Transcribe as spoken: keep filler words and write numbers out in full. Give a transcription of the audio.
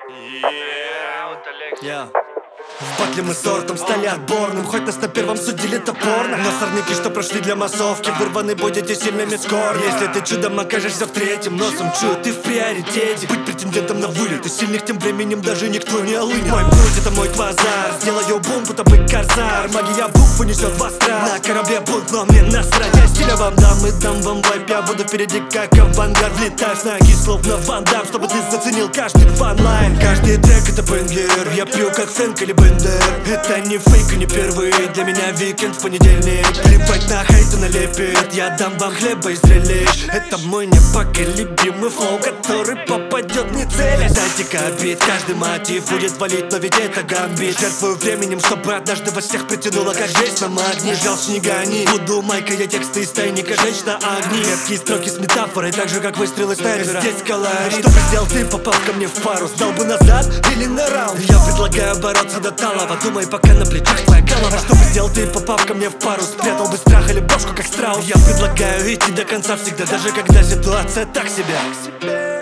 Yeah, вот Алексей. Yeah. В батле мы сортом стали отборным, хоть нас на первом судили топорно. Но сорняки, что прошли для массовки, вырваны будете сильными скоро. Если ты чудом окажешься в третьем, носом чую, ты в приоритете. Быть претендентом на вылет, и сильных тем временем даже никто не олынет. Мой путь — это мой квазар, сделаю бум, будто бы корсар. Магия букв унесет в астрал. На корабле бунт, но мне насрать. Я стиля вам дам и дам вам вайп. Я буду впереди как авангард. Влетаю с ноги, словно Ван Дам, чтобы ты заценил каждый фанлайн. Каждый трек — это бенгер, я пью как Фэнк или Бендер. Это не фейк и не первый, для меня викенд в понедельник. Плевать на хейт и налепит, я дам вам хлеба и зрелищ. Это мой непоколебимый флоу, который попадет не целясь. Дайте-ка бит, каждый мотив будет валить, но ведь это гамбит. Жертвую временем, чтобы однажды вас всех притянуло, как жесть на магне. Жал снега не буду майкая тексты из тайника, жечь на огни. Меткие строки с метафорой, так же как выстрелы снайпера. Здесь колорит. Что бы сделал ты, попал ко мне в пару? Сдал бы назад или на раунд? Я предлагаю бороться до талого, думай, пока на плечах твоя голова. Что бы сделал ты, попав ко мне в пару? Спрятал бы страх или бошку, как страус? Я предлагаю идти до конца всегда, даже когда ситуация так себе.